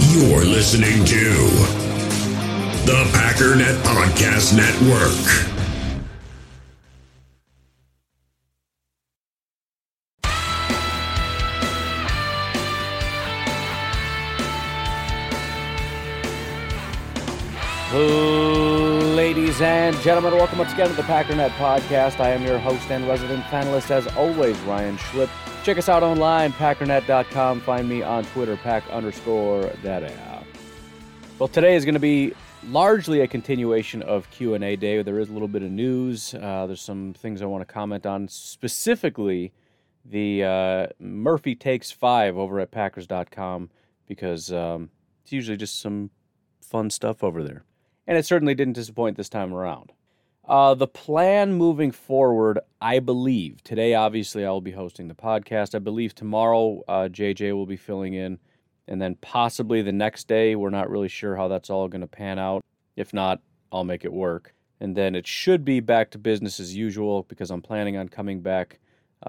You're listening to the Packernet Podcast Network. Ladies and gentlemen, welcome once again to the Packernet Podcast. I am your host and resident panelist, as always, Ryan Schlip. Check us out online, packernet.com. Find me on Twitter, pack_that. Well, today is going to be largely a continuation of Q&A day. There is a little bit of news. There's some things I want to comment on, specifically the Murphy Takes 5 over at Packers.com, because it's usually just some fun stuff over there. And it certainly didn't disappoint this time around. The plan moving forward, I believe, today obviously I will be hosting the podcast. I believe tomorrow JJ will be filling in. And then possibly the next day, we're not really sure how that's all going to pan out. If not, I'll make it work. And then it should be back to business as usual, because I'm planning on coming back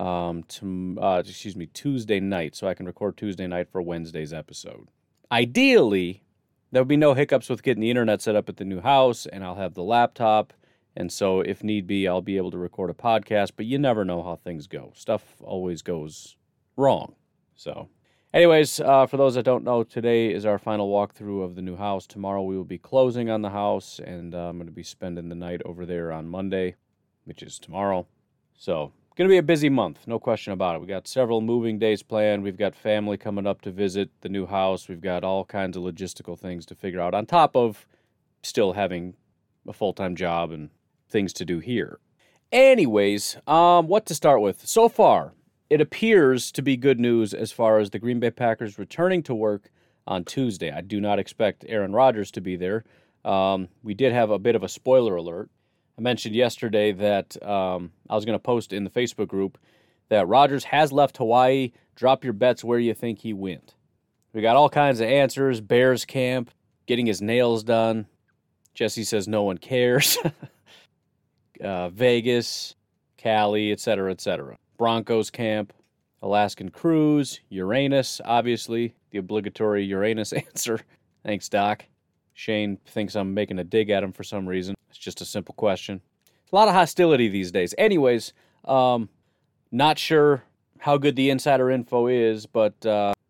Tuesday night, so I can record Tuesday night for Wednesday's episode. Ideally, there will be no hiccups with getting the internet set up at the new house, and I'll have the laptop. And so if need be, I'll be able to record a podcast, but you never know how things go. Stuff always goes wrong. So anyways, for those that don't know, today is our final walkthrough of the new house. Tomorrow we will be closing on the house, and I'm going to be spending the night over there on Monday, which is tomorrow. So going to be a busy month, no question about it. We got several moving days planned. We've got family coming up to visit the new house. We've got all kinds of logistical things to figure out, on top of still having a full-time job and things to do here. Anyways, what to start with? So far, it appears to be good news as far as the Green Bay Packers returning to work on Tuesday. I do not expect Aaron Rodgers to be there. We did have a bit of a spoiler alert. I mentioned yesterday that I was going to post in the Facebook group that Rodgers has left Hawaii. Drop your bets where you think he went. We got all kinds of answers. Bears camp, getting his nails done. Jesse says no one cares. Vegas, Cali, etc., etc. Broncos camp, Alaskan cruise, Uranus, obviously, the obligatory Uranus answer. Thanks, Doc. Shane thinks I'm making a dig at him for some reason. It's just a simple question. A lot of hostility these days. Anyways, not sure how good the insider info is, but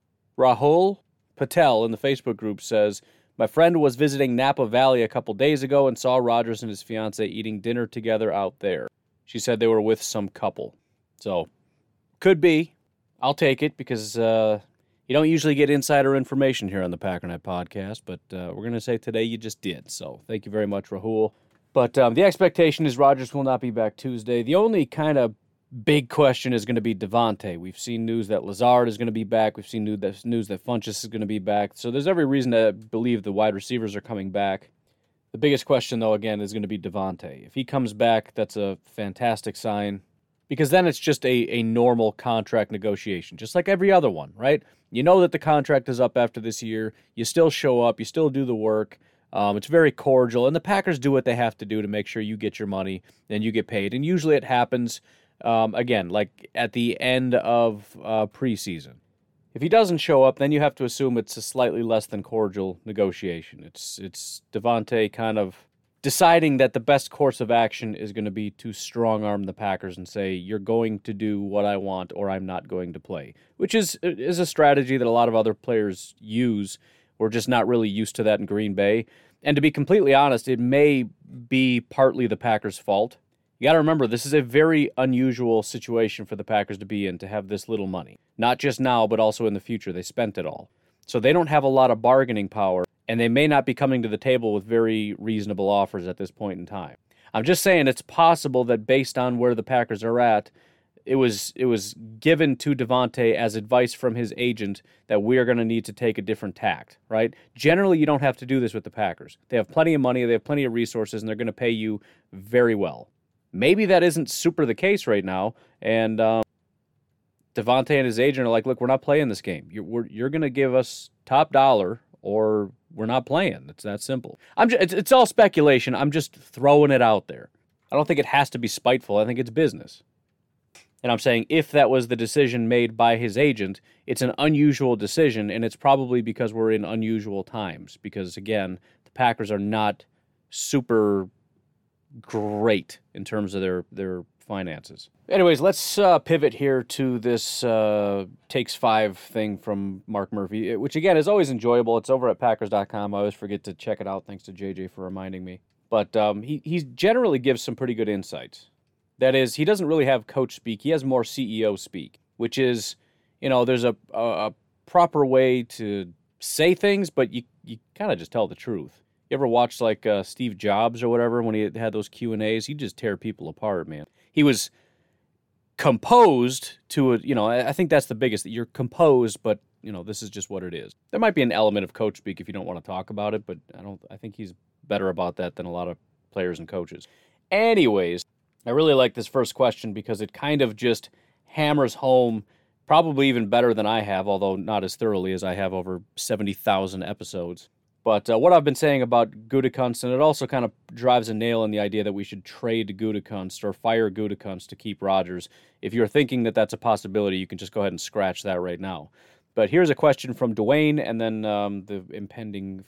Rahul Patel in the Facebook group says, my friend was visiting Napa Valley a couple days ago and saw Rodgers and his fiance eating dinner together out there. She said they were with some couple. So, could be. I'll take it, because you don't usually get insider information here on the Packernet Podcast, but we're going to say today you just did. So, thank you very much, Rahul. But the expectation is Rodgers will not be back Tuesday. The only kind of big question is going to be Davante. We've seen news that Lazard is going to be back. We've seen news that Funchess is going to be back. So there's every reason to believe the wide receivers are coming back. The biggest question, though, again, is going to be Davante. If he comes back, that's a fantastic sign, because then it's just a normal contract negotiation, just like every other one, right? You know that the contract is up after this year. You still show up. You still do the work. It's very cordial, and the Packers do what they have to do to make sure you get your money and you get paid. And usually it happens again, like at the end of preseason. If he doesn't show up, then you have to assume it's a slightly less than cordial negotiation. It's Davante kind of deciding that the best course of action is going to be to strong-arm the Packers and say, you're going to do what I want or I'm not going to play, which is a strategy that a lot of other players use. We're just not really used to that in Green Bay. And to be completely honest, it may be partly the Packers' fault. You got to remember, this is a very unusual situation for the Packers to be in, to have this little money. Not just now, but also in the future. They spent it all. So they don't have a lot of bargaining power, and they may not be coming to the table with very reasonable offers at this point in time. I'm just saying it's possible that based on where the Packers are at, it was given to Davante as advice from his agent that we are going to need to take a different tact, right? Generally, you don't have to do this with the Packers. They have plenty of money, they have plenty of resources, and they're going to pay you very well. Maybe that isn't super the case right now, and Davante and his agent are like, look, we're not playing this game. You're going to give us top dollar, or we're not playing. It's that simple. It's all speculation. I'm just throwing it out there. I don't think it has to be spiteful. I think it's business. And I'm saying if that was the decision made by his agent, it's an unusual decision, and it's probably because we're in unusual times. Because, again, the Packers are not super great in terms of their finances. Anyways, let's pivot here to this Takes 5 thing from Mark Murphy, which, again, is always enjoyable. It's over at Packers.com. I always forget to check it out. Thanks to JJ for reminding me. But he generally gives some pretty good insights. That is, he doesn't really have coach speak. He has more CEO speak, which is, there's a proper way to say things, but you kind of just tell the truth. You ever watch like Steve Jobs or whatever when he had those Q&As? He'd just tear people apart, man. He was composed to I think that's the biggest, that you're composed, but this is just what it is. There might be an element of coach speak if you don't want to talk about it, but I think he's better about that than a lot of players and coaches. Anyways, I really like this first question because it kind of just hammers home, probably even better than I have, although not as thoroughly as I have over 70,000 episodes. But what I've been saying about Gutekunst, and it also kind of drives a nail in the idea that we should trade Gutekunst or fire Gutekunst to keep Rodgers. If you're thinking that that's a possibility, you can just go ahead and scratch that right now. But here's a question from Dwayne, and then the impending.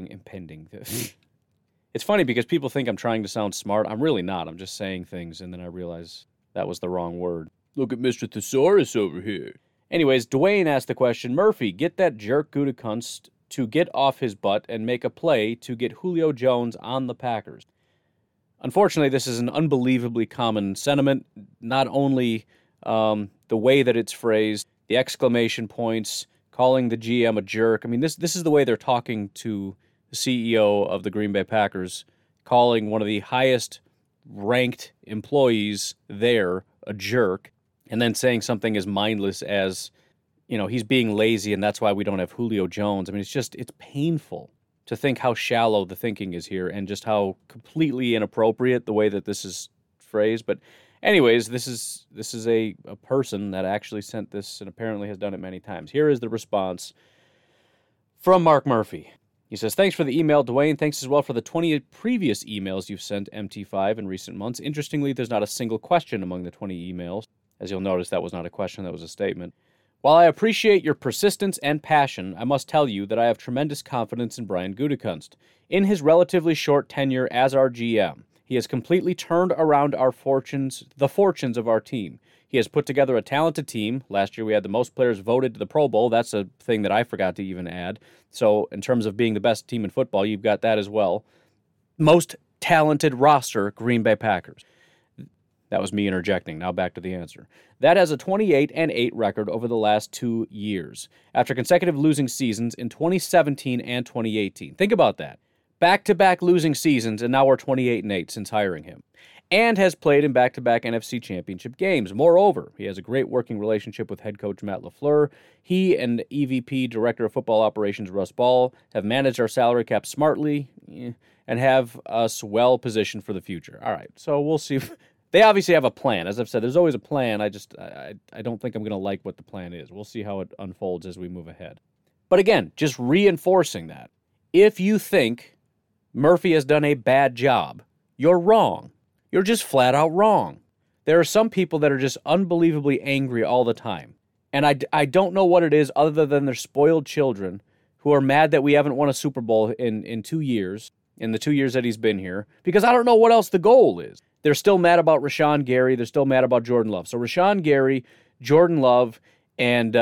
It's funny because people think I'm trying to sound smart. I'm really not. I'm just saying things, and then I realize that was the wrong word. Look at Mr. Thesaurus over here. Anyways, Dwayne asked the question, Murphy, get that jerk Gutekunst to get off his butt and make a play to get Julio Jones on the Packers. Unfortunately, this is an unbelievably common sentiment. Not only the way that it's phrased, the exclamation points, calling the GM a jerk. I mean, this is the way they're talking to the CEO of the Green Bay Packers, calling one of the highest ranked employees there a jerk, and then saying something as mindless as, he's being lazy and that's why we don't have Julio Jones. I mean, it's painful to think how shallow the thinking is here and just how completely inappropriate the way that this is phrased. But anyways, this is a person that actually sent this and apparently has done it many times. Here is the response from Mark Murphy. He says, thanks for the email, Dwayne. Thanks as well for the 20 previous emails you've sent MT5 in recent months. Interestingly, there's not a single question among the 20 emails. As you'll notice, that was not a question, that was a statement. While I appreciate your persistence and passion, I must tell you that I have tremendous confidence in Brian Gutekunst. In his relatively short tenure as our GM, he has completely turned around the fortunes of our team. He has put together a talented team. Last year we had the most players voted to the Pro Bowl. That's a thing that I forgot to even add. So in terms of being the best team in football, you've got that as well. Most talented roster, Green Bay Packers. That was me interjecting. Now back to the answer. That has a 28-8 record over the last 2 years, after consecutive losing seasons in 2017 and 2018. Think about that. Back-to-back losing seasons, and now we're 28-8 since hiring him. And has played in back-to-back NFC Championship games. Moreover, he has a great working relationship with head coach Matt LaFleur. He and EVP, Director of Football Operations Russ Ball, have managed our salary cap smartly and have us well positioned for the future. All right, so we'll see. They obviously have a plan. As I've said, there's always a plan. I don't think I'm going to like what the plan is. We'll see how it unfolds as we move ahead. But again, just reinforcing that. If you think Murphy has done a bad job, you're wrong. You're just flat out wrong. There are some people that are just unbelievably angry all the time. And I don't know what it is other than they're spoiled children who are mad that we haven't won a Super Bowl in 2 years, in the 2 years that he's been here, because I don't know what else the goal is. They're still mad about Rashawn Gary. They're still mad about Jordan Love. So Rashawn Gary, Jordan Love, and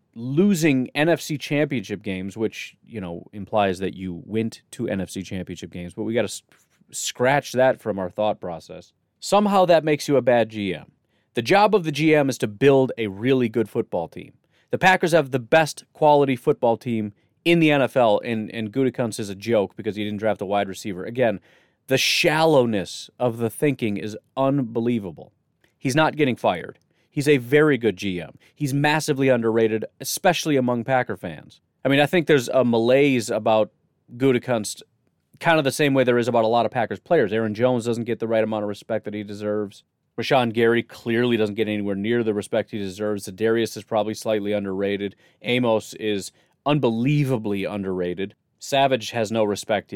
losing NFC Championship games, which, implies that you went to NFC Championship games, but we got to scratch that from our thought process. Somehow that makes you a bad GM. The job of the GM is to build a really good football team. The Packers have the best quality football team in the NFL, and Gutekunst is a joke because he didn't draft a wide receiver. Again, the shallowness of the thinking is unbelievable. He's not getting fired. He's a very good GM. He's massively underrated, especially among Packer fans. I mean, I think there's a malaise about Gutekunst, kind of the same way there is about a lot of Packers players. Aaron Jones doesn't get the right amount of respect that he deserves. Rashawn Gary clearly doesn't get anywhere near the respect he deserves. Za'Darius is probably slightly underrated. Amos is unbelievably underrated. Savage has no respect yet.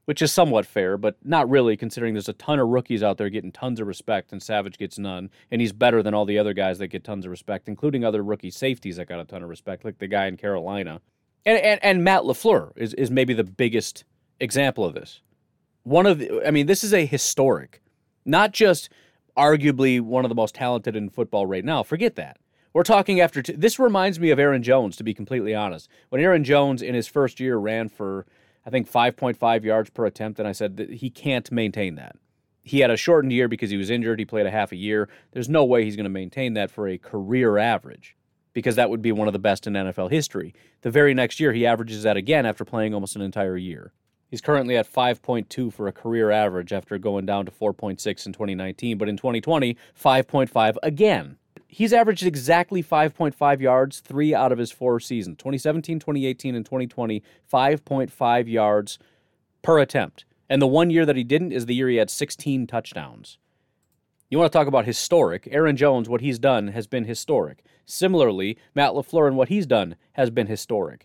which is somewhat fair, but not really, considering there's a ton of rookies out there getting tons of respect, and Savage gets none, and he's better than all the other guys that get tons of respect, including other rookie safeties that got a ton of respect, like the guy in Carolina. And Matt LaFleur is maybe the biggest example of this. This is a historic, not just arguably one of the most talented in football right now. Forget that. We're talking this reminds me of Aaron Jones, to be completely honest. When Aaron Jones in his first year ran for, I think, 5.5 yards per attempt, and I said that he can't maintain that. He had a shortened year because he was injured. He played a half a year. There's no way he's going to maintain that for a career average, because that would be one of the best in NFL history. The very next year, he averages that again after playing almost an entire year. He's currently at 5.2 for a career average after going down to 4.6 in 2019, but in 2020, 5.5 again. He's averaged exactly 5.5 yards 3 out of his 4 seasons, 2017, 2018, and 2020, 5.5 yards per attempt. And the one year that he didn't is the year he had 16 touchdowns. You want to talk about historic? Aaron Jones, what he's done has been historic. Similarly, Matt LaFleur and what he's done has been historic.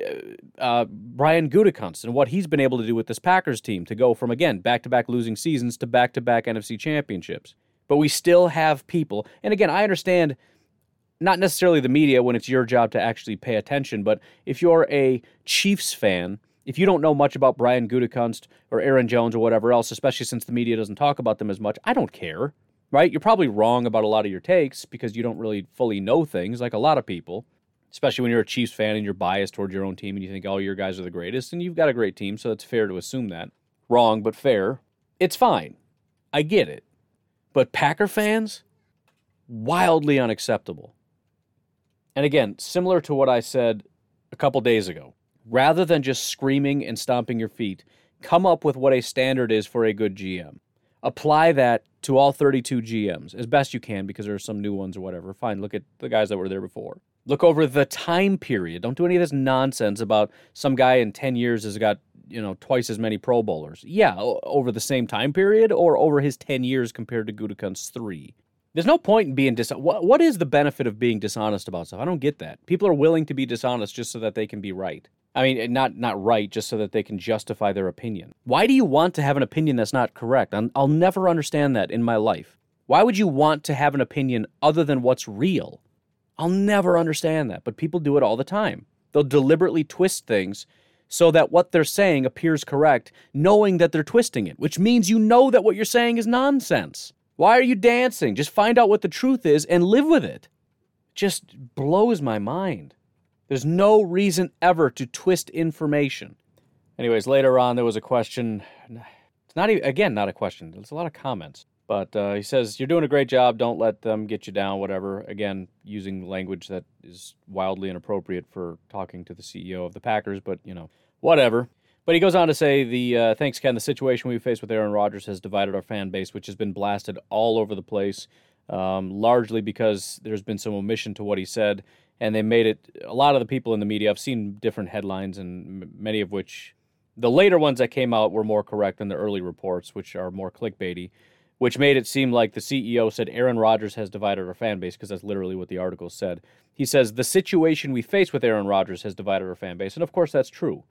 Brian Gutekunst and what he's been able to do with this Packers team to go from, again, back-to-back losing seasons to back-to-back NFC championships. But we still have people, and again, I understand not necessarily the media when it's your job to actually pay attention, but if you're a Chiefs fan, if you don't know much about Brian Gutekunst or Aaron Jones or whatever else, especially since the media doesn't talk about them as much, I don't care, right? You're probably wrong about a lot of your takes because you don't really fully know things like a lot of people. Especially when you're a Chiefs fan and you're biased towards your own team and you think all your guys are the greatest, and you've got a great team, so it's fair to assume that. Wrong, but fair. It's fine. I get it. But Packer fans? Wildly unacceptable. And again, similar to what I said a couple days ago, rather than just screaming and stomping your feet, come up with what a standard is for a good GM. Apply that to all 32 GMs as best you can, because there are some new ones or whatever. Fine, look at the guys that were there before. Look over the time period. Don't do any of this nonsense about some guy in 10 years has got, twice as many Pro Bowlers. Yeah, over the same time period or over his 10 years compared to Gutekunst's 3. There's no point in being dishonest. What is the benefit of being dishonest about stuff? I don't get that. People are willing to be dishonest just so that they can be right. I mean, not right, just so that they can justify their opinion. Why do you want to have an opinion that's not correct? I'll never understand that in my life. Why would you want to have an opinion other than what's real? I'll never understand that, but people do it all the time. They'll deliberately twist things so that what they're saying appears correct, knowing that they're twisting it, which means you know that what you're saying is nonsense. Why are you dancing? Just find out what the truth is and live with it. Just blows my mind. There's no reason ever to twist information. Anyways, later on there was a question. It's not a question. There's a lot of comments. But he says, you're doing a great job. Don't let them get you down, whatever. Again, using language that is wildly inappropriate for talking to the CEO of the Packers, but, whatever. But he goes on to say, thanks, Ken, the situation we face with Aaron Rodgers has divided our fan base, which has been blasted all over the place, largely because there's been some omission to what he said, and they made it, a lot of the people in the media, I've seen different headlines, and many of which, the later ones that came out were more correct than the early reports, which are more clickbaity, which made it seem like the CEO said Aaron Rodgers has divided our fan base, because that's literally what the article said. He says, the situation we face with Aaron Rodgers has divided our fan base, and of course that's true.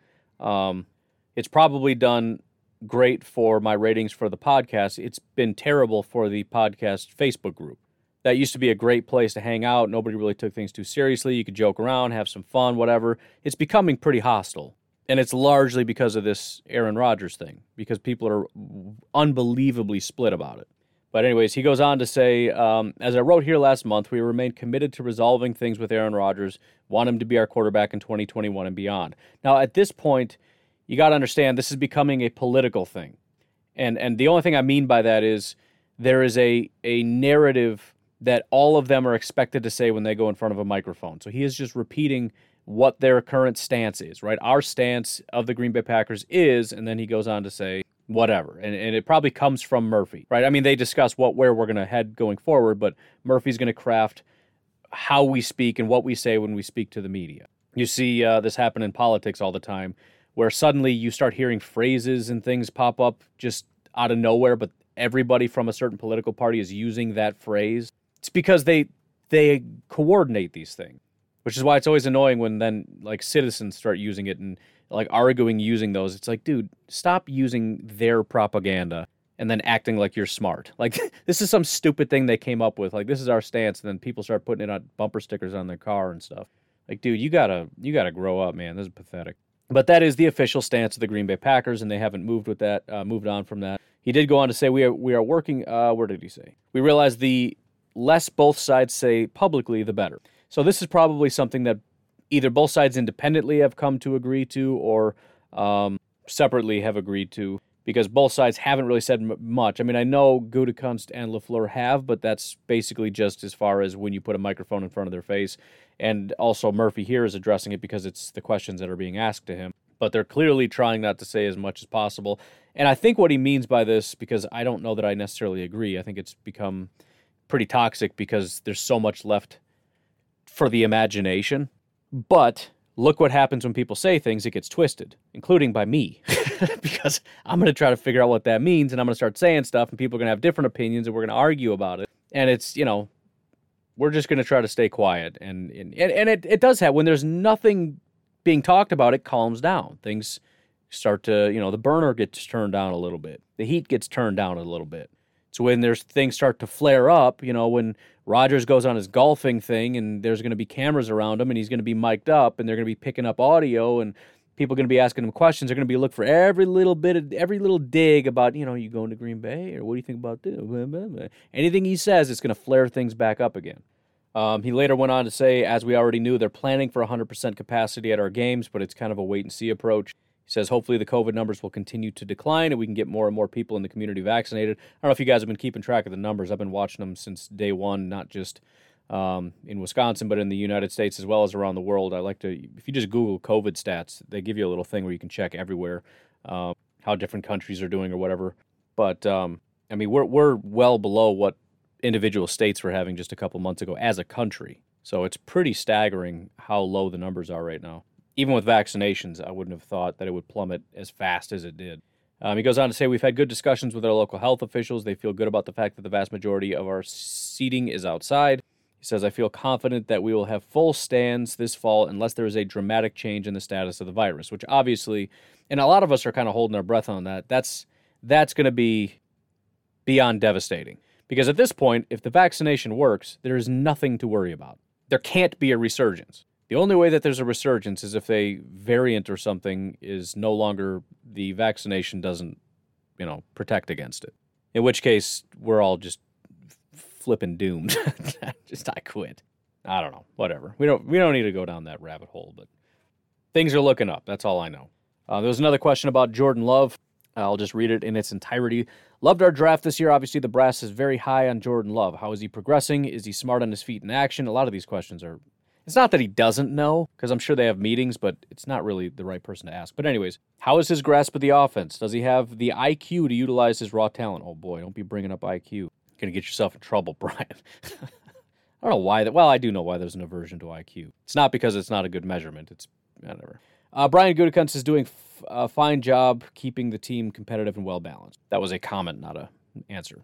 It's probably done great for my ratings for the podcast. It's been terrible for the podcast Facebook group. That used to be a great place to hang out. Nobody really took things too seriously. You could joke around, have some fun, whatever. It's becoming pretty hostile. And it's largely because of this Aaron Rodgers thing, because people are unbelievably split about it. But anyways, he goes on to say, as I wrote here last month, we remain committed to resolving things with Aaron Rodgers, want him to be our quarterback in 2021 and beyond. Now, at this point, you got to understand this is becoming a political thing. And the only thing I mean by that is there is a narrative that all of them are expected to say when they go in front of a microphone. So he is just repeating what their current stance is, right? Our stance of the Green Bay Packers is, and then he goes on to say whatever. And it probably comes from Murphy, right? I mean, they discuss where we're going to head going forward, but Murphy's going to craft how we speak and what we say when we speak to the media. You see this happen in politics all the time, where suddenly you start hearing phrases and things pop up just out of nowhere, but everybody from a certain political party is using that phrase. It's because they coordinate these things, which is why it's always annoying when then like citizens start using it and like arguing using those. It's like, dude, stop using their propaganda and then acting like you're smart. Like, this is some stupid thing they came up with. Like, this is our stance, and then people start putting it on bumper stickers on their car and stuff. Like, dude, you gotta grow up, man. This is pathetic. But that is the official stance of the Green Bay Packers, and they haven't moved on from that. He did go on to say, we are working, where did he say? We realize the less both sides say publicly, the better. So this is probably something that either both sides independently have come to agree to or separately have agreed to, because both sides haven't really said much. I mean, I know Gutekunst and LaFleur have, but that's basically just as far as when you put a microphone in front of their face. And also Murphy here is addressing it because it's the questions that are being asked to him. But they're clearly trying not to say as much as possible. And I think what he means by this, because I don't know that I necessarily agree, I think it's become pretty toxic because there's so much left for the imagination. But look what happens when people say things, it gets twisted, including by me. Because I'm going to try to figure out what that means, and I'm going to start saying stuff, and people are going to have different opinions, and we're going to argue about it. And it's, we're just going to try to stay quiet. And it does have, when there's nothing being talked about, it calms down. Things start to, the burner gets turned down a little bit. The heat gets turned down a little bit. So when there's things start to flare up, when Rodgers goes on his golfing thing and there's going to be cameras around him and he's going to be mic'd up and they're going to be picking up audio and people are going to be asking him questions. They're going to be looking for every little dig about, you going to Green Bay or what do you think about this? Anything he says, it's going to flare things back up again. He later went on to say, as we already knew, they're planning for 100% capacity at our games, but it's kind of a wait-and-see approach. He says, hopefully the COVID numbers will continue to decline and we can get more and more people in the community vaccinated. I don't know if you guys have been keeping track of the numbers. I've been watching them since day one, not just in Wisconsin, but in the United States as well as around the world. I like to, if you just Google COVID stats, they give you a little thing where you can check everywhere how different countries are doing or whatever. But, we're well below what individual states were having just a couple months ago as a country. So it's pretty staggering how low the numbers are right now. Even with vaccinations, I wouldn't have thought that it would plummet as fast as it did. He goes on to say, we've had good discussions with our local health officials. They feel good about the fact that the vast majority of our seating is outside. He says, I feel confident that we will have full stands this fall unless there is a dramatic change in the status of the virus, which obviously, and a lot of us are kind of holding our breath on that. That's going to be beyond devastating. Because at this point, if the vaccination works, there is nothing to worry about. There can't be a resurgence. The only way that there's a resurgence is if a variant or something is no longer, the vaccination doesn't, protect against it. In which case, we're all just flipping doomed. I quit. I don't know. Whatever. We don't need to go down that rabbit hole, but things are looking up. That's all I know. There was another question about Jordan Love. I'll just read it in its entirety. Loved our draft this year. Obviously, the brass is very high on Jordan Love. How is he progressing? Is he smart on his feet in action? A lot of these questions are... It's not that he doesn't know, because I'm sure they have meetings, but it's not really the right person to ask. But anyways, how is his grasp of the offense? Does he have the IQ to utilize his raw talent? Oh boy, don't be bringing up IQ. You're going to get yourself in trouble, Brian. I don't know why that. Well, I do know why there's an aversion to IQ. It's not because it's not a good measurement. It's whatever. Brian Gutekunst is doing a fine job keeping the team competitive and well-balanced. That was a comment, not an answer.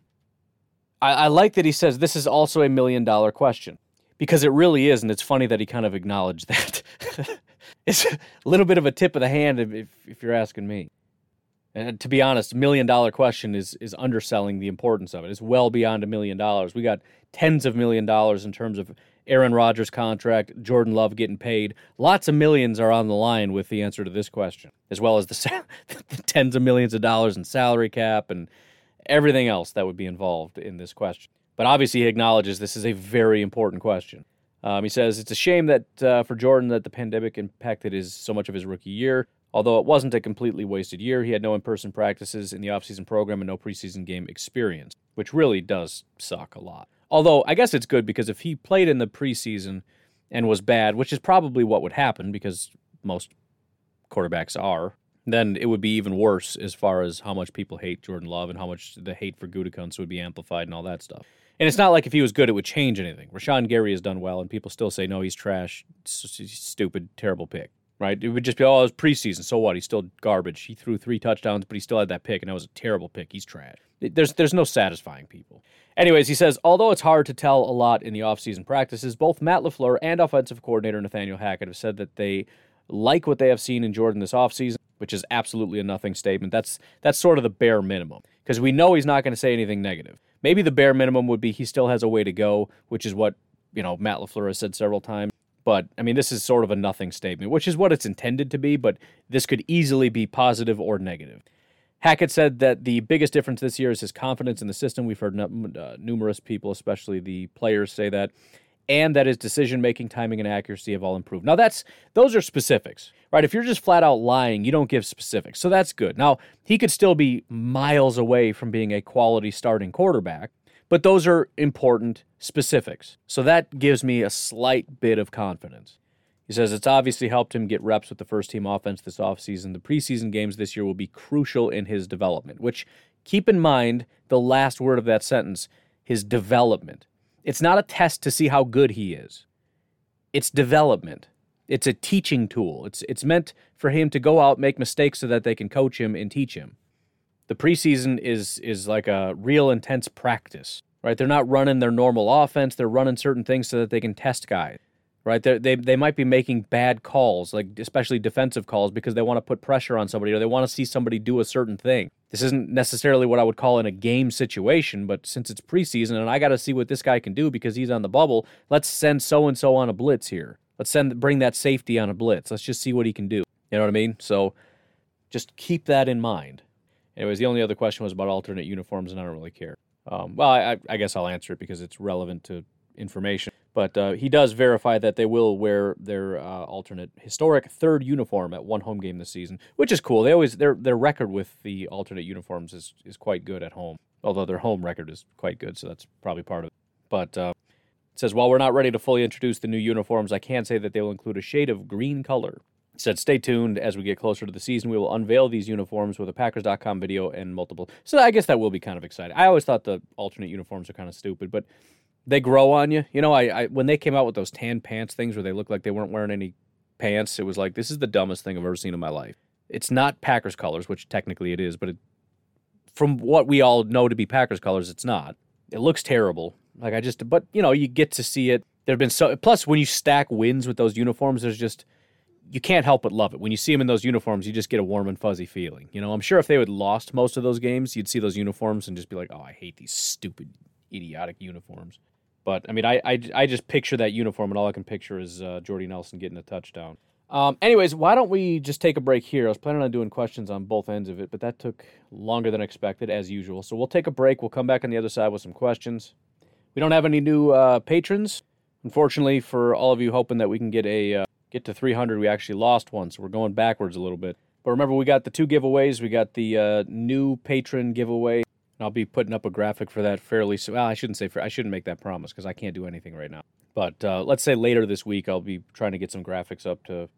I like that he says this is also a $1 million question. Because it really is, and it's funny that he kind of acknowledged that. It's a little bit of a tip of the hand if you're asking me. And to be honest, $1 million question is underselling the importance of it. It's well beyond $1 million. We got tens of $1 millions in terms of Aaron Rodgers' contract, Jordan Love getting paid. Lots of millions are on the line with the answer to this question, as well as the tens of millions of dollars in salary cap and everything else that would be involved in this question. But obviously he acknowledges this is a very important question. He says, it's a shame that for Jordan that the pandemic impacted so much of his rookie year. Although it wasn't a completely wasted year, he had no in-person practices in the offseason program and no preseason game experience, which really does suck a lot. Although I guess it's good because if he played in the preseason and was bad, which is probably what would happen because most quarterbacks are, then it would be even worse as far as how much people hate Jordan Love and how much the hate for Gutekunst would be amplified and all that stuff. And it's not like if he was good, it would change anything. Rashawn Gary has done well, and people still say, no, he's trash, stupid, terrible pick, right? It would just be, it was preseason, so what? He's still garbage. He threw 3 touchdowns, but he still had that pick, and that was a terrible pick. He's trash. There's no satisfying people. Anyways, he says, although it's hard to tell a lot in the offseason practices, both Matt LaFleur and offensive coordinator Nathaniel Hackett have said that they like what they have seen in Jordan this offseason, which is absolutely a nothing statement. That's sort of the bare minimum, because we know he's not going to say anything negative. Maybe the bare minimum would be he still has a way to go, which is what, Matt LaFleur has said several times. But, this is sort of a nothing statement, which is what it's intended to be, but this could easily be positive or negative. Hackett said that the biggest difference this year is his confidence in the system. We've heard numerous people, especially the players, say that. And that his decision-making, timing, and accuracy have all improved. Now, those are specifics, right? If you're just flat out lying, you don't give specifics. So that's good. Now, he could still be miles away from being a quality starting quarterback, but those are important specifics. So that gives me a slight bit of confidence. He says it's obviously helped him get reps with the first-team offense this offseason. The preseason games this year will be crucial in his development, which, keep in mind the last word of that sentence, his development. It's not a test to see how good he is. It's development. It's a teaching tool. It's meant for him to go out, make mistakes so that they can coach him and teach him. The preseason is like a real intense practice, right? They're not running their normal offense. They're running certain things so that they can test guys, right? They might be making bad calls, like especially defensive calls, because they want to put pressure on somebody or they want to see somebody do a certain thing. This isn't necessarily what I would call in a game situation, but since it's preseason and I got to see what this guy can do because he's on the bubble, let's send so-and-so on a blitz here. Let's bring that safety on a blitz. Let's just see what he can do. You know what I mean? So just keep that in mind. Anyways, the only other question was about alternate uniforms, and I don't really care. I guess I'll answer it because it's relevant to information. But he does verify that they will wear their alternate historic third uniform at one home game this season, which is cool. Their record with the alternate uniforms is quite good at home, although their home record is quite good, so that's probably part of it. But it says, while we're not ready to fully introduce the new uniforms, I can say that they will include a shade of green color. It said, stay tuned. As we get closer to the season, we will unveil these uniforms with a Packers.com video and multiple. So I guess that will be kind of exciting. I always thought the alternate uniforms are kind of stupid, but they grow on you. I when they came out with those tan pants things where they looked like they weren't wearing any pants, it was like, this is the dumbest thing I've ever seen in my life. It's not Packers colors, which technically it is, but from what we all know to be Packers colors, it's not. It looks terrible. But you get to see it. There've been plus when you stack wins with those uniforms, you can't help but love it. When you see them in those uniforms, you just get a warm and fuzzy feeling. I'm sure if they had lost most of those games, you'd see those uniforms and just be like, oh, I hate these stupid, idiotic uniforms. But, I just picture that uniform, and all I can picture is Jordy Nelson getting a touchdown. Anyways, why don't we just take a break here? I was planning on doing questions on both ends of it, but that took longer than expected, as usual. So we'll take a break. We'll come back on the other side with some questions. We don't have any new patrons. Unfortunately, for all of you hoping that we can get to 300, we actually lost one, so we're going backwards a little bit. But remember, we got the two giveaways. We got the new patron giveaway. I'll be putting up a graphic for that fairly soon. Well, I shouldn't make that promise because I can't do anything right now. But let's say later this week, I'll be trying to get some graphics up to,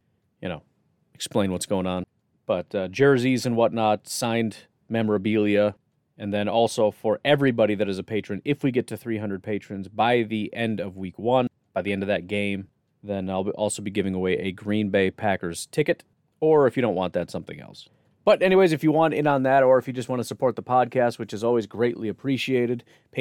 explain what's going on. But jerseys and whatnot, signed memorabilia, and then also for everybody that is a patron, if we get to 300 patrons by the end of week 1, by the end of that game, then I'll also be giving away a Green Bay Packers ticket, or if you don't want that, something else. But anyways, if you want in on that, or if you just want to support the podcast, which is always greatly appreciated,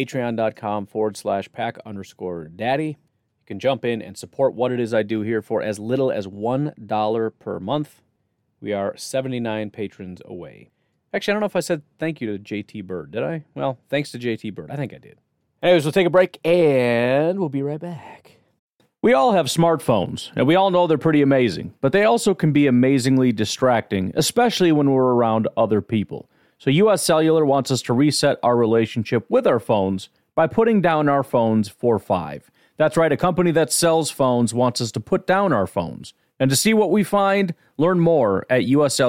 patreon.com/pack_daddy. You can jump in and support what it is I do here for as little as $1 per month. We are 79 patrons away. Actually, I don't know if I said thank you to JT Bird, did I? Well, thanks to JT Bird. I think I did. Anyways, we'll take a break, and we'll be right back. We all have smartphones, and we all know they're pretty amazing, but they also can be amazingly distracting, especially when we're around other people. So US Cellular wants us to reset our relationship with our phones by putting down our phones for $5. That's right, a company that sells phones wants us to put down our phones. And to see what we find, learn more at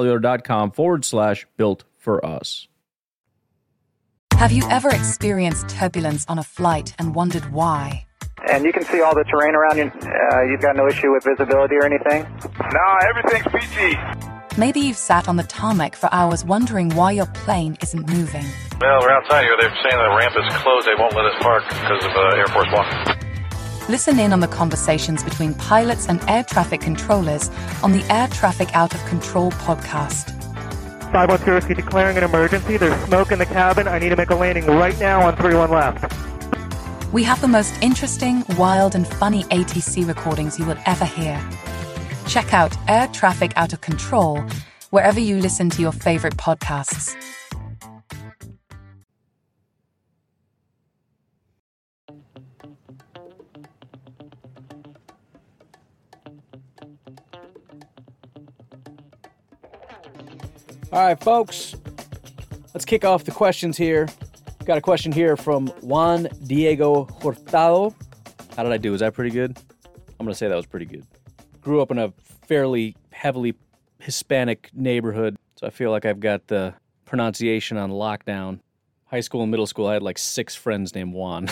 uscellular.com/built-for-us. Have you ever experienced turbulence on a flight and wondered why? And you can see all the terrain around you. You've got no issue with visibility or anything? No, everything's PG. Maybe you've sat on the tarmac for hours wondering why your plane isn't moving. Well, we're outside here. They're saying the ramp is closed. They won't let us park because of Air Force One. Listen in on the conversations between pilots and air traffic controllers on the Air Traffic Out of Control podcast. 510 declaring an emergency. There's smoke in the cabin. I need to make a landing right now on 31 left. We have the most interesting, wild, and funny ATC recordings you will ever hear. Check out Air Traffic Out of Control wherever you listen to your favorite podcasts. All right, folks, let's kick off the questions here. Got a question here from Juan Diego Hurtado. How did I do? Is that pretty good? I'm going to say that was pretty good. Grew up in a fairly heavily Hispanic neighborhood, so I feel like I've got the pronunciation on lockdown. High school and middle school, I had like 6 friends named Juan.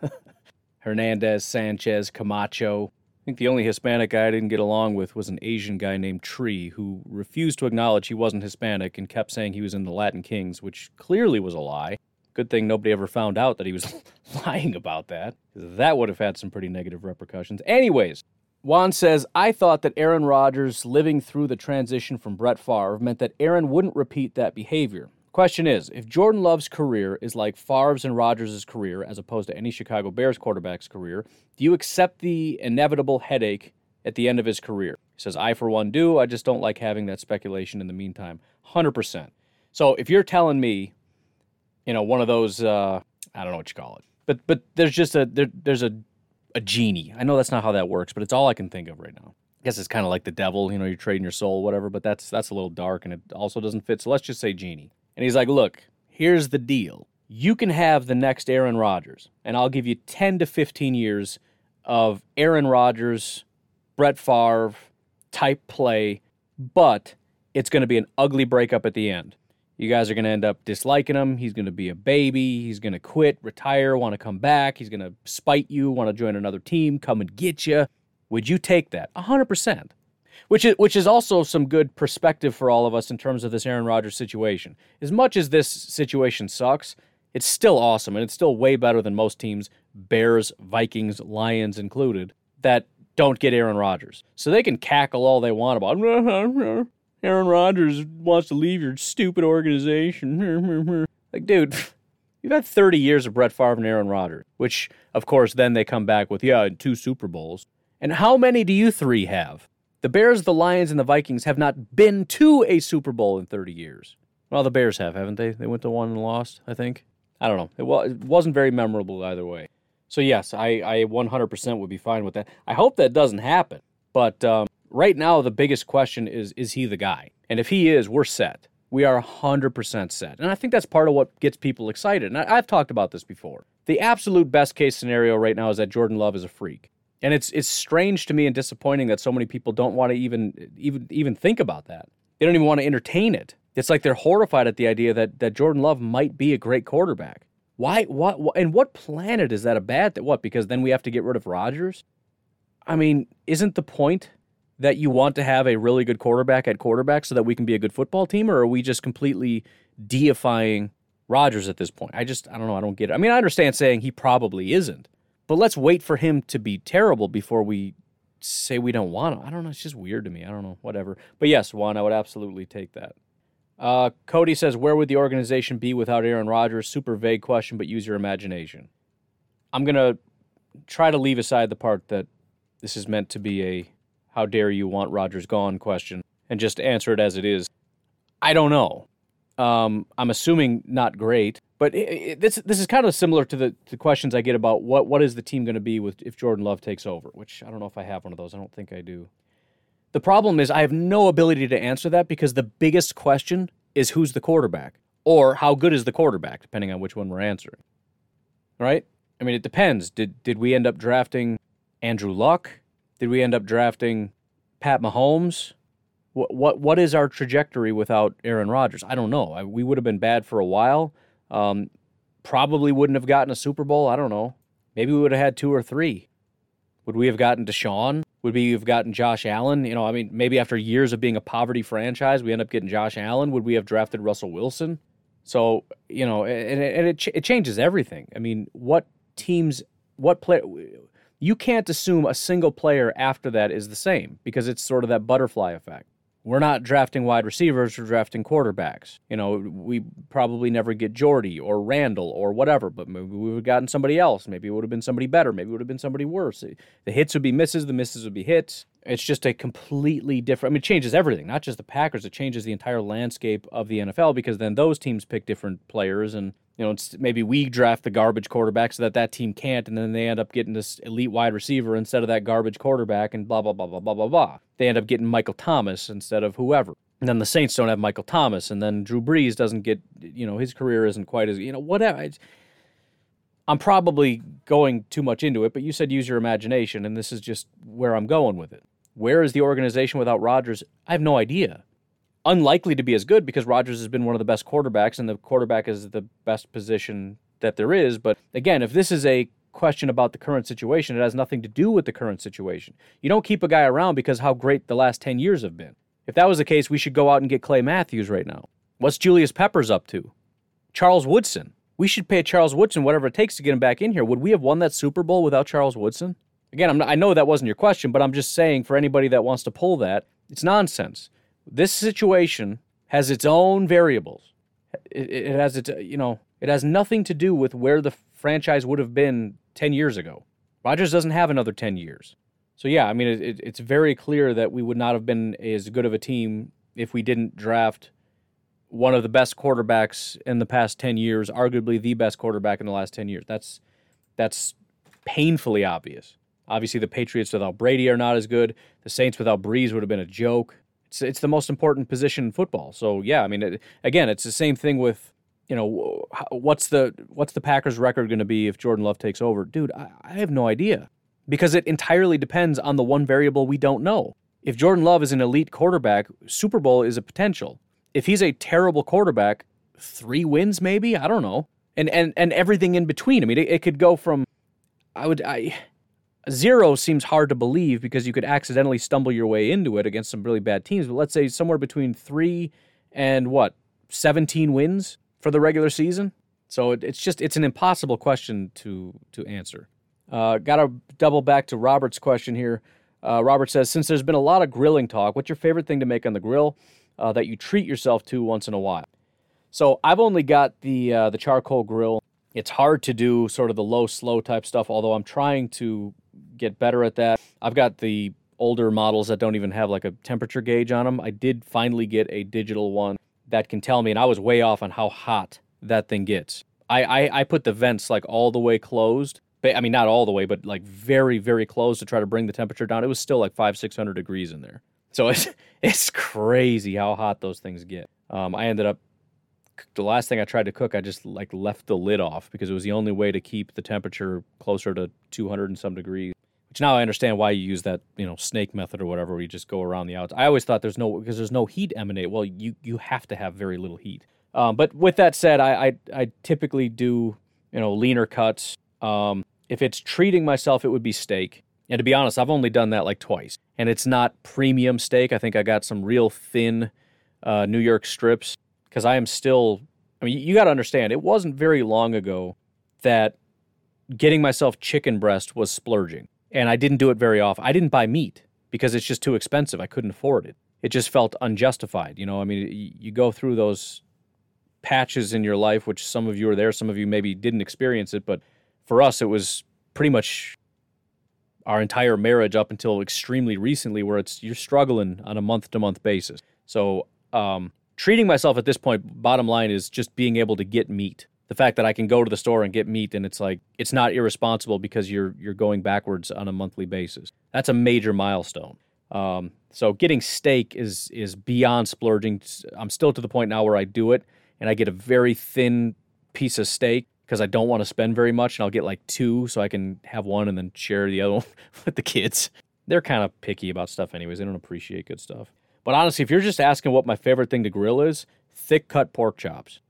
Hernandez, Sanchez, Camacho. I think the only Hispanic guy I didn't get along with was an Asian guy named Tree, who refused to acknowledge he wasn't Hispanic and kept saying he was in the Latin Kings, which clearly was a lie. Good thing nobody ever found out that he was lying about that, because that would have had some pretty negative repercussions. Anyways, Juan says, I thought that Aaron Rodgers living through the transition from Brett Favre meant that Aaron wouldn't repeat that behavior. Question is, if Jordan Love's career is like Favre's and Rodgers' career, as opposed to any Chicago Bears quarterback's career, do you accept the inevitable headache at the end of his career? He says, I, for one, do. I just don't like having that speculation in the meantime. 100%. So if you're telling me, one of those, I don't know what you call it, but there's just there's a genie. I know that's not how that works, but it's all I can think of right now. I guess it's kind of like the devil, you're trading your soul, whatever, but that's a little dark and it also doesn't fit. So let's just say genie. And he's like, look, here's the deal. You can have the next Aaron Rodgers, and I'll give you 10 to 15 years of Aaron Rodgers, Brett Favre type play, but it's going to be an ugly breakup at the end. You guys are going to end up disliking him. He's going to be a baby. He's going to quit, retire, want to come back. He's going to spite you, want to join another team, come and get you. Would you take that? 100%. Which is also some good perspective for all of us in terms of this Aaron Rodgers situation. As much as this situation sucks, it's still awesome, and it's still way better than most teams, Bears, Vikings, Lions included, that don't get Aaron Rodgers. So they can cackle all they want about, Aaron Rodgers wants to leave your stupid organization. Like, dude, you've had 30 years of Brett Favre and Aaron Rodgers, which, of course, then they come back with, 2 Super Bowls. And how many do you 3 have? The Bears, the Lions, and the Vikings have not been to a Super Bowl in 30 years. Well, the Bears have, haven't they? They went to one and lost, I think. I don't know. It wasn't very memorable either way. So, yes, I 100% would be fine with that. I hope that doesn't happen. But right now, the biggest question is he the guy? And if he is, we're set. We are 100% set. And I think that's part of what gets people excited. And I've talked about this before. The absolute best-case scenario right now is that Jordan Love is a freak. And it's strange to me and disappointing that so many people don't want to even think about that. They don't even want to entertain it. It's like they're horrified at the idea that Jordan Love might be a great quarterback. Why? What? And what planet is that a bad thing? What? Because then we have to get rid of Rodgers? I mean, isn't the point that you want to have a really good quarterback at quarterback so that we can be a good football team, or are we just completely deifying Rodgers at this point? I don't know. I don't get it. I mean, I understand saying he probably isn't. But let's wait for him to be terrible before we say we don't want him. I don't know. It's just weird to me. I don't know. Whatever. But yes, Juan, I would absolutely take that. Cody says, where would the organization be without Aaron Rodgers? Super vague question, but use your imagination. I'm going to try to leave aside the part that this is meant to be a how dare you want Rodgers gone question and just answer it as it is. I don't know. I'm assuming not great. But this is kind of similar to the questions I get about what is the team going to be if Jordan Love takes over, which I don't know if I have one of those. I don't think I do. The problem is I have no ability to answer that because the biggest question is who's the quarterback or how good is the quarterback, depending on which one we're answering. Right? I mean, it depends. Did we end up drafting Andrew Luck? Did we end up drafting Pat Mahomes? What is our trajectory without Aaron Rodgers? I don't know. We would have been bad for a while. Probably wouldn't have gotten a Super Bowl. I don't know. Maybe we would have had 2 or 3. Would we have gotten Deshaun? Would we have gotten Josh Allen? Maybe after years of being a poverty franchise, we end up getting Josh Allen. Would we have drafted Russell Wilson? So, it changes everything. I mean, what player, you can't assume a single player after that is the same because it's sort of that butterfly effect. We're not drafting wide receivers, we're drafting quarterbacks. We probably never get Jordy or Randall or whatever, but maybe we would have gotten somebody else. Maybe it would have been somebody better. Maybe it would have been somebody worse. The hits would be misses, the misses would be hits. It's just a completely different, it changes everything, not just the Packers. It changes the entire landscape of the NFL because then those teams pick different players and, maybe we draft the garbage quarterback so that team can't, and then they end up getting this elite wide receiver instead of that garbage quarterback and blah, blah, blah, blah, blah, blah, blah. They end up getting Michael Thomas instead of whoever. And then the Saints don't have Michael Thomas, and then Drew Brees doesn't get, his career isn't quite as, whatever. I'm probably going too much into it, but you said use your imagination, and this is just where I'm going with it. Where is the organization without Rodgers? I have no idea. Unlikely to be as good because Rodgers has been one of the best quarterbacks, and the quarterback is the best position that there is. But again, if this is a question about the current situation, it has nothing to do with the current situation. You don't keep a guy around because how great the last 10 years have been. If that was the case, we should go out and get Clay Matthews right now. What's Julius Peppers up to? Charles Woodson. We should pay Charles Woodson whatever it takes to get him back in here. Would we have won that Super Bowl without Charles Woodson? Again, I know that wasn't your question, but I'm just saying for anybody that wants to pull that, it's nonsense. This situation has its own variables. It has its, it has nothing to do with where the franchise would have been 10 years ago. Rodgers doesn't have another 10 years. So yeah, it's very clear that we would not have been as good of a team if we didn't draft one of the best quarterbacks in the past 10 years, arguably the best quarterback in the last 10 years. That's painfully obvious. Obviously, the Patriots without Brady are not as good. The Saints without Breeze would have been a joke. It's the most important position in football. So yeah, again, it's the same thing with, what's the Packers record going to be if Jordan Love takes over? Dude, I have no idea because it entirely depends on the one variable we don't know. If Jordan Love is an elite quarterback, Super Bowl is a potential. If he's a terrible quarterback, 3 wins maybe? I don't know. And everything in between. It could go from, 0 seems hard to believe because you could accidentally stumble your way into it against some really bad teams. But let's say somewhere between 3 and 17 wins for the regular season. So it's an impossible question to answer. Got to double back to Robert's question here. Robert says, since there's been a lot of grilling talk, what's your favorite thing to make on the grill that you treat yourself to once in a while? So I've only got the charcoal grill. It's hard to do sort of the low, slow type stuff, although I'm trying to get better at that. I've got the older models that don't even have like a temperature gauge on them. I did finally get a digital one that can tell me, and I was way off on how hot that thing gets. I put the vents like all the way closed. Not all the way, but like very, very close to try to bring the temperature down. It was still like 500-600 degrees in there. So it's crazy how hot those things get. I ended up, the last thing I tried to cook, I just like left the lid off because it was the only way to keep the temperature closer to 200 and some degrees. Which now I understand why you use that, snake method or whatever, where you just go around the outside. I always thought there's no heat emanate. Well, you have to have very little heat. But with that said, I typically do, leaner cuts. If it's treating myself, it would be steak. And to be honest, I've only done that like twice. And it's not premium steak. I think I got some real thin New York strips. Because I am still, you got to understand, it wasn't very long ago that getting myself chicken breast was splurging. And I didn't do it very often. I didn't buy meat because it's just too expensive. I couldn't afford it. It just felt unjustified. You go through those patches in your life, which some of you are there, some of you maybe didn't experience it. But for us, it was pretty much our entire marriage up until extremely recently where you're struggling on a month-to-month basis. So, treating myself at this point, bottom line, is just being able to get meat. The fact that I can go to the store and get meat and it's like, it's not irresponsible because you're going backwards on a monthly basis. That's a major milestone. So getting steak is beyond splurging. I'm still to the point now where I do it and I get a very thin piece of steak because I don't want to spend very much, and I'll get like 2 so I can have one and then share the other one with the kids. They're kind of picky about stuff anyways. They don't appreciate good stuff. But honestly, if you're just asking what my favorite thing to grill is, thick-cut pork chops.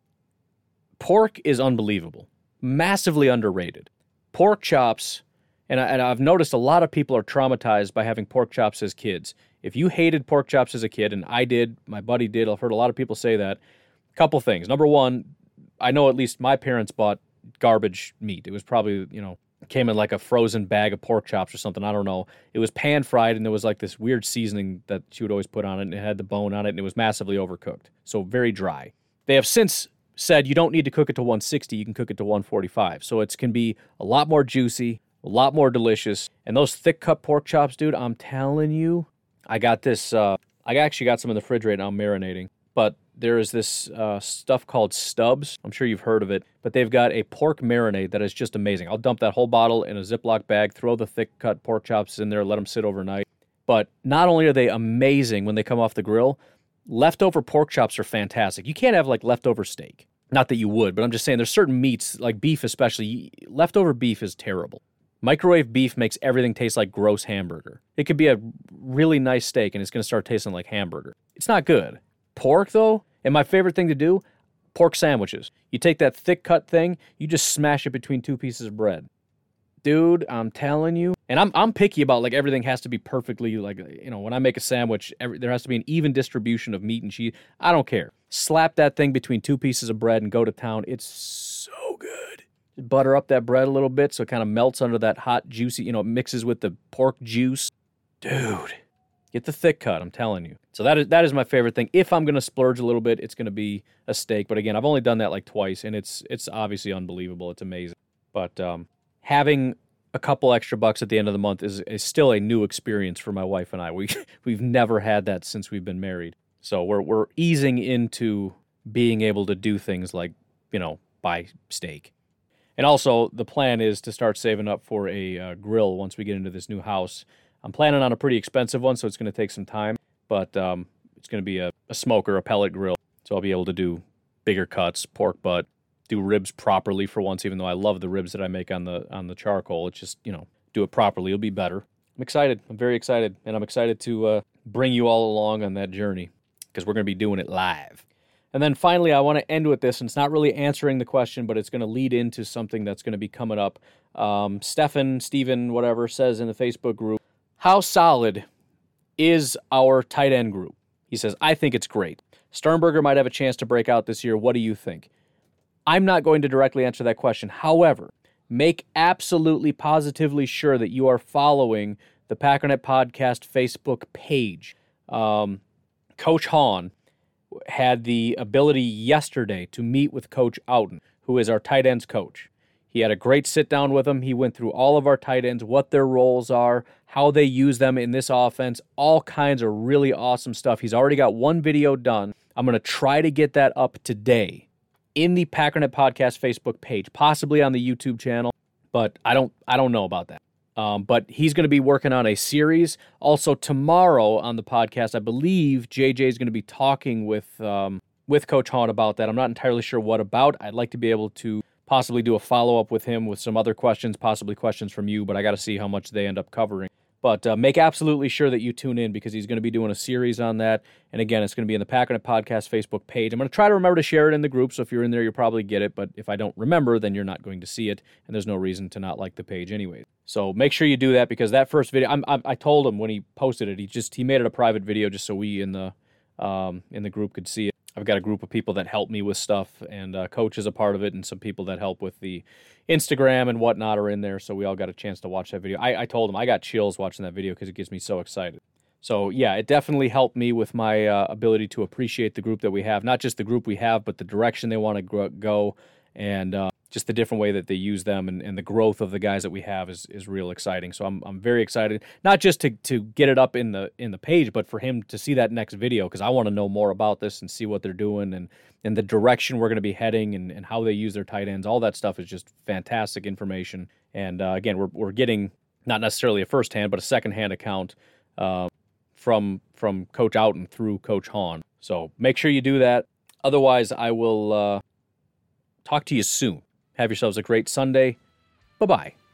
Pork is unbelievable. Massively underrated. Pork chops, and I've noticed a lot of people are traumatized by having pork chops as kids. If you hated pork chops as a kid, and I did, my buddy did, I've heard a lot of people say that, couple things. Number one, I know at least my parents bought garbage meat. It was probably, It came in like a frozen bag of pork chops or something. I don't know. It was pan fried, and there was like this weird seasoning that she would always put on it, and it had the bone on it, and it was massively overcooked. So very dry. They have since said you don't need to cook it to 160. You can cook it to 145. So it can be a lot more juicy, a lot more delicious. And those thick cut pork chops, dude, I'm telling you, I got this. I actually got some in the fridge right now marinating. But there is this stuff called Stubbs. I'm sure you've heard of it. But they've got a pork marinade that is just amazing. I'll dump that whole bottle in a Ziploc bag, throw the thick cut pork chops in there, let them sit overnight. But not only are they amazing when they come off the grill, leftover pork chops are fantastic. You can't have like leftover steak. Not that you would, but I'm just saying there's certain meats, like beef especially, leftover beef is terrible. Microwave beef makes everything taste like gross hamburger. It could be a really nice steak and it's going to start tasting like hamburger. It's not good. Pork, though, and my favorite thing to do, pork sandwiches. You take that thick cut thing, you just smash it between two pieces of bread. Dude, I'm telling you. And I'm picky about, like, everything has to be perfectly, like, you know, when I make a sandwich, there has to be an even distribution of meat and cheese. I don't care. Slap that thing between two pieces of bread and go to town. It's so good. Butter up that bread a little bit so it kind of melts under that hot, juicy, you know, mixes with the pork juice. Dude, get the thick cut, I'm telling you. So that is my favorite thing. If I'm going to splurge a little bit, it's going to be a steak. But again, I've only done that like twice, and it's obviously unbelievable. It's amazing. But having a couple extra bucks at the end of the month is still a new experience for my wife and I. We've never had that since we've been married. So we're easing into being able to do things like, you know, buy steak. And also, the plan is to start saving up for a grill once we get into this new house. I'm planning on a pretty expensive one, so it's going to take some time. But it's going to be a smoker, a pellet grill. So I'll be able to do bigger cuts, pork butt, do ribs properly for once, even though I love the ribs that I make on the charcoal. It's just, you know, do it properly. It'll be better. I'm excited. I'm very excited. And I'm excited to bring you all along on that journey because we're going to be doing it live. And then finally, I want to end with this, and it's not really answering the question, but it's going to lead into something that's going to be coming up. Steven, whatever, says in the Facebook group, how solid is our tight end group? He says, I think it's great. Sternberger might have a chance to break out this year. What do you think? I'm not going to directly answer that question. However, make absolutely positively sure that you are following the Packernet Podcast Facebook page. Coach Hahn had the ability yesterday to meet with Coach Outen, who is our tight ends coach. He had a great sit-down with him. He went through all of our tight ends, what their roles are, how they use them in this offense, all kinds of really awesome stuff. He's already got one video done. I'm going to try to get that up today in the Packernet Podcast Facebook page, possibly on the YouTube channel, but I don't know about that. But he's going to be working on a series. Also, tomorrow on the podcast, I believe JJ is going to be talking with Coach Hahn about that. I'm not entirely sure what about. I'd like to be able to possibly do a follow-up with him with some other questions, possibly questions from you, but I got to see how much they end up covering. But make absolutely sure that you tune in because he's going to be doing a series on that. And again, it's going to be in the Packernet Podcast Facebook page. I'm going to try to remember to share it in the group, so if you're in there, you'll probably get it. But if I don't remember, then you're not going to see it, and there's no reason to not like the page anyway. So make sure you do that because that first video, I told him when he posted it, he made it a private video just so we in the group could see it. I've got a group of people that help me with stuff, and Coach is a part of it, and some people that help with the Instagram and whatnot are in there, so we all got a chance to watch that video. I told him I got chills watching that video because it gets me so excited. So, yeah, it definitely helped me with my ability to appreciate the group that we have. Not just the group we have, but the direction they want to go, and just the different way that they use them and the growth of the guys that we have is real exciting. So I'm very excited, not just to get it up in the page, but for him to see that next video because I want to know more about this and see what they're doing and the direction we're going to be heading and how they use their tight ends. All that stuff is just fantastic information. And again, we're getting not necessarily a first-hand, but a second-hand account from Coach Outen through Coach Hahn. So make sure you do that. Otherwise, I will talk to you soon. Have yourselves a great Sunday. Bye-bye.